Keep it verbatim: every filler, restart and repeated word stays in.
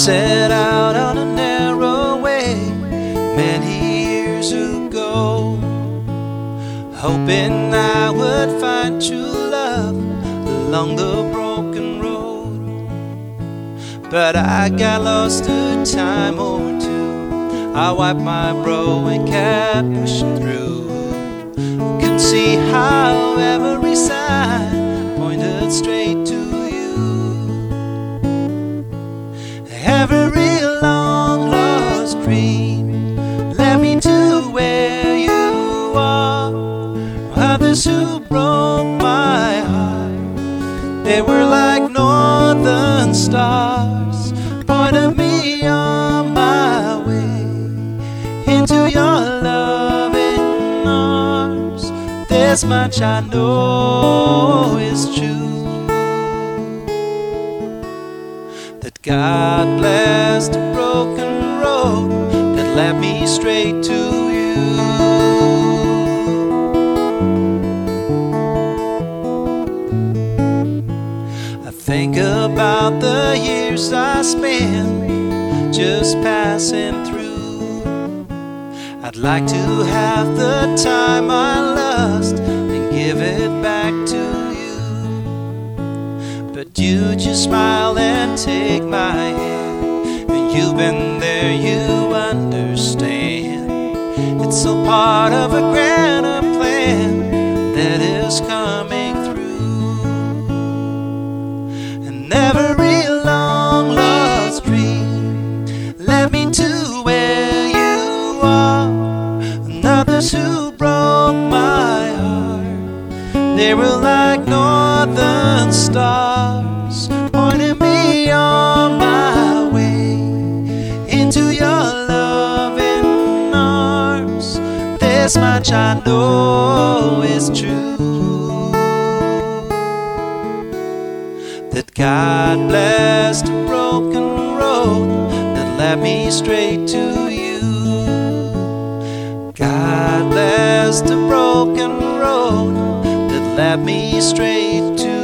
set out on a narrow way many years ago, hoping I would find true love along the broken road. But I got lost a time or two. I wiped my brow and kept pushing through. Couldn't see how every sign pointed straight to you. Every long lost dream led me to where you are. Others who broke my heart, they were like northern stars, pointed me on my way into your loving arms. This much I know is true, that God blessed a broken road that led me straight to you. I think about the years I spent just passing through. I'd like to have the time I lost and give it back to you. But you just smile and take my hand, and you've been there, you understand. It's all part of a grander plan that is coming through. And every long lost dream led me to where you are. And others who broke my heart, they were like northern stars, pointing me on my way into your loving arms. This much I know is true, that God blessed a broken road that led me straight to you. God blessed a broken road that led me straight to you.